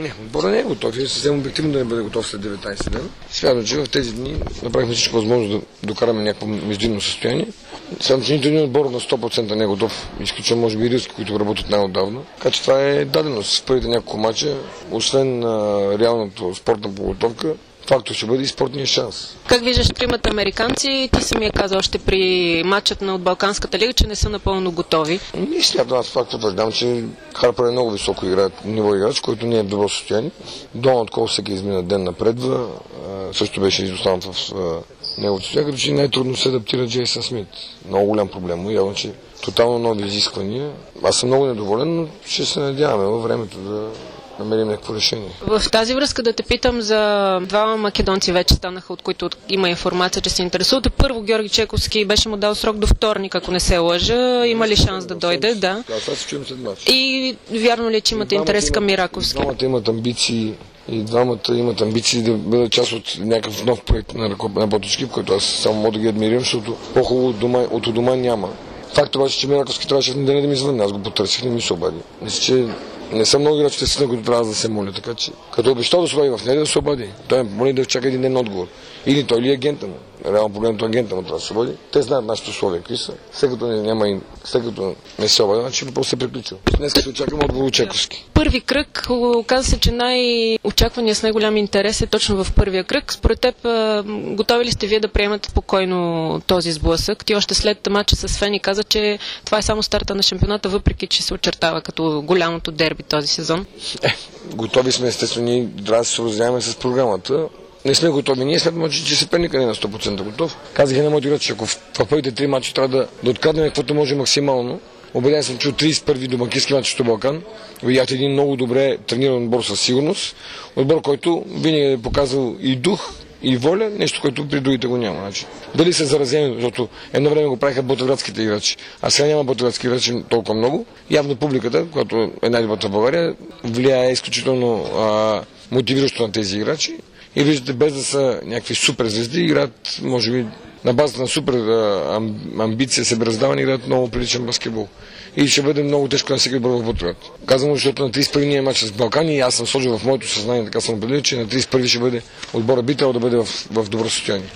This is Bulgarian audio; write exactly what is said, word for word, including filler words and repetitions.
Не, отбора не е готов. Е съвсем обективно да не бъде готов след деветнайсет дена. Смятам, че в тези дни направихме всичко възможно да докараме някакво междинно състояние. Смятам, че нито един отбор на сто процента не е готов. Изключвам, може би, Риски, които работят най-отдавна. Така че това е даденост. В първите няколко мача, освен а, реалната спортна подготовка, факто ще бъде и спортния шанс. Как виждаш тримата американци? Ти самия каза още при матчът на от Балканската лига, че не са напълно готови. Не смятам, аз факто твърдам, че Харпър е много високо играч, ниво играч, който не е в добро състояние. Доналд Кол всеки измина ден напредва, също беше изостанат в неговото състояние, като че най-трудно се адаптира Джейсън Смит. Много голям проблем, явно, че тотално нови изисквания. Аз съм много недоволен, но ще се надяваме във времето да намерим някакво решение. В тази връзка да те питам за двама македонци вече станаха, от които има информация, че се интересуват. Първо Георги Чековски беше му дал срок до вторник, ако не се лъжа. Има ли шанс да дойде? Да. Да, сега се чуем след мач. И вярно ли, че имате интерес към Мираковски? Двамата имат амбиции и двамата имат амбиции да бъдат част от някакъв нов проект на Боточки, в който аз само мога да ги адмирирам, защото по-хубаво от дома, от дома няма. Факт обаче, че Мираковски трябваше в неделя да ми извън. Аз го потърсих, не ми се обади. Мисля, че не съм много играчите си, на които трябва да се моля, така че като обещал да се обади в неделя, да се обади. Той ме моли да чака един ден отговор. Или той или агента му. Реално погледнато агента му трябва да се обади. Те знаят нашите условия какви са. След като не, няма, след като не се обади, значи въпросът е приключил. Днес ще очаквам отговор от Чековски. Първи кръг, каза се, че най-очаквания с най-голям интерес е точно в първия кръг. Според теб, готови ли сте вие да приемате спокойно този сблъсък? Ти още след матча с Фени каза, че това е само старта на шампионата, въпреки че се очертава като голямото дерби този сезон. Е, готови сме, естествено, ние трябва да се съобразяваме с програмата. Не сме готови. Ние след мача, че Сеперника не е на сто процента готов. Казах и на моите играчи, ако в първите три мача трябва да, да откраднем каквото може максимално. Убеден съм, че от трийсет и първи домакински мач от Балкан видяхте един много добре трениран отбор със сигурност. Отбор, който винаги е показал и дух, и воля, нещо, което при другите го няма. Значи, дали се заразени, защото едно време го правиха ботевградските играчи, а сега няма ботевградски играчи толкова много. Явно публиката, която е най-добрата в България, влияе изключително а, мотивиращо на тези играчи. И виждате, без да са някакви супер звезди, играят, може би, на базата на супер а, амбиция, себераздаване, играят много приличен баскетбол. И ще бъде много тежко на всеки отбор в Ботевград. Казвам, защото на трийсет и първи мач с Балкани и аз съм сложил в моето съзнание, така съм определил, че на трийсет и първи ще бъде отбора би трябвало да бъде в, в добро състояние.